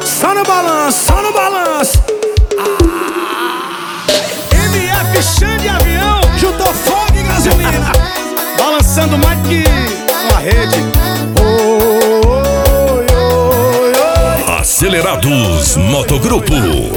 Só no balanço, só no balanço. MF Xande de avião, juntou fogo e gasolina. Balançando mais que uma rede. Acelerados Motogrupo.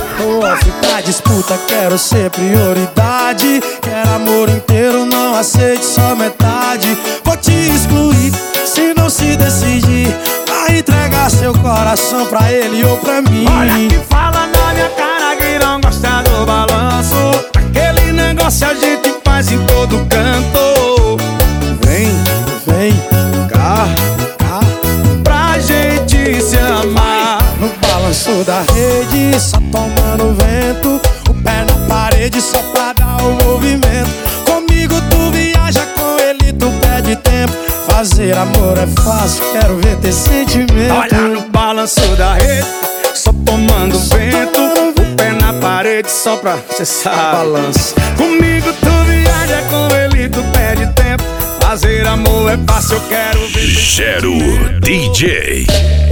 Pra disputa quero ser prioridade. Quero amor inteiro, não aceite só metade. Vou te excluir se não se decidir. Vai entregar seu coração pra ele ou pra mim. Olha que fala na minha cara que não gosta do balanço. Aquele negócio a gente faz em todo canto. Vem, vem cá, cá, pra gente se amar. No balanço da rede, só tomando vento. O pé na parede só pra dar o movimento. Comigo tu viaja, com ele tu perde tempo. Fazer amor é fácil, quero ver ter sentimento. Olha no balanço da rede, só tomando vento. O pé na parede só pra, cê sabe, balanço. Comigo tu viaja, com ele tu perde tempo. Fazer amor é fácil, eu quero ver. Gero DJ.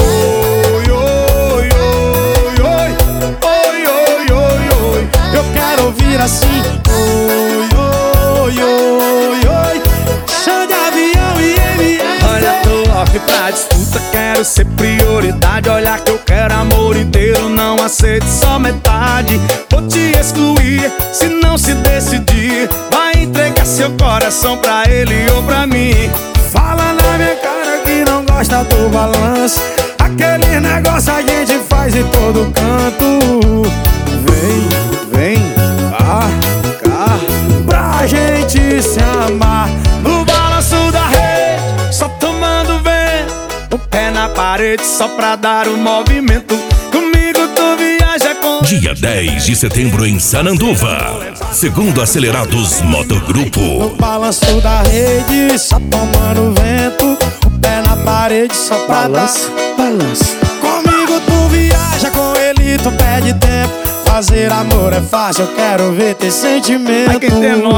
Oi, oi, oi, oi, oi, oi, oi, oi. Eu quero ouvir assim. Oi, oi, oi, oi. Xande avião e MF. Olha, tô off pra disputa, quero ser prioridade. Olha que eu quero amor inteiro, não aceito só metade. Vou te excluir se não se decidir. Vai entregar seu coração pra ele ou pra mim. Fala na minha cara que não gosta do balanço. Aquele negócio a gente faz em todo canto. Vem, vem, cá, cá, pra gente se amar. No balanço da rede, só tomando vento. O pé na parede só pra dar o movimento. Comigo tu viaja com... Dia 10 de setembro em Sananduva. Segundo Acelerados Motogrupo. No balanço da rede, só tomando vento. O pé na parede só pra Balanço, dar... balanço. Comigo tu viaja, com ele tu perde tempo. Fazer amor é fácil, eu quero ver ter sentimento. Ai, quem tem